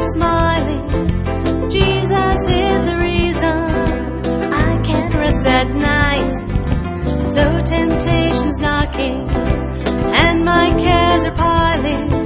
smiling. Jesus is the reason I can't rest at night. Though temptation's knocking and my cares are piling,